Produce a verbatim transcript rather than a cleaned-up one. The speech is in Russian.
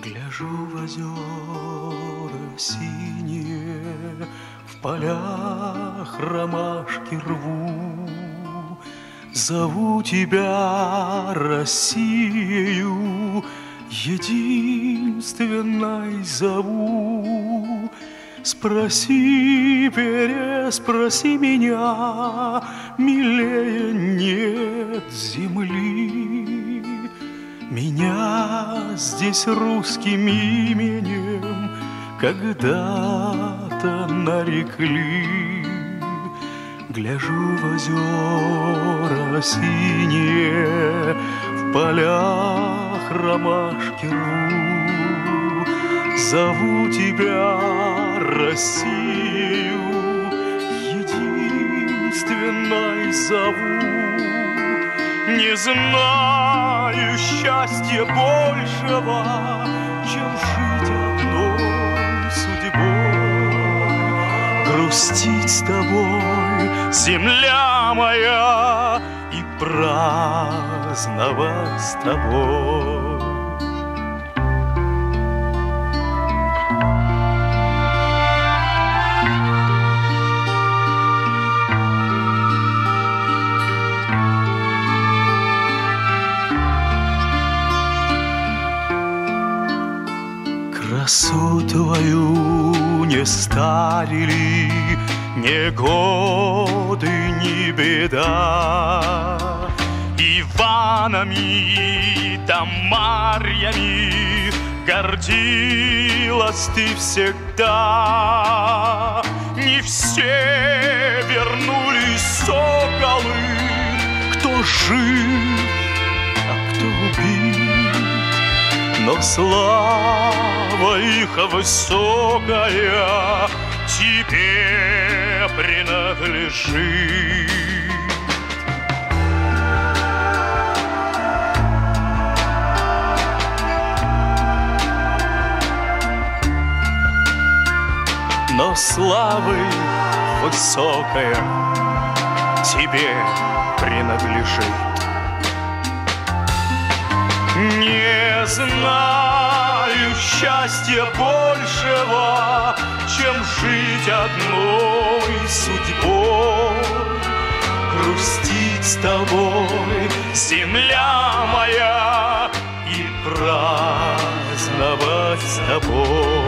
Гляжу в озера синие, в полях ромашки рву. Зову тебя, Россию, единственной зову. Спроси, переспроси меня, милее нет земли. Меня здесь русским именем когда-то нарекли. Гляжу в озера синие, в полях ромашки рву. Зову тебя, Россию, единственной зову. Не знаю счастья большего, чем жить одной судьбой. Грустить с тобой, земля моя, и праздновать с тобой. Красу твою не старили ни годы, ни беда. Иванами да Марьями гордилась ты всегда. Не все вернулись соколы, кто жив, а кто убит, но слава их высокая тебе принадлежит. Но слава их высокая тебе принадлежит. Не знаю счастья большего, чем жить одной судьбой. Грустить с тобой, земля моя, и праздновать с тобой.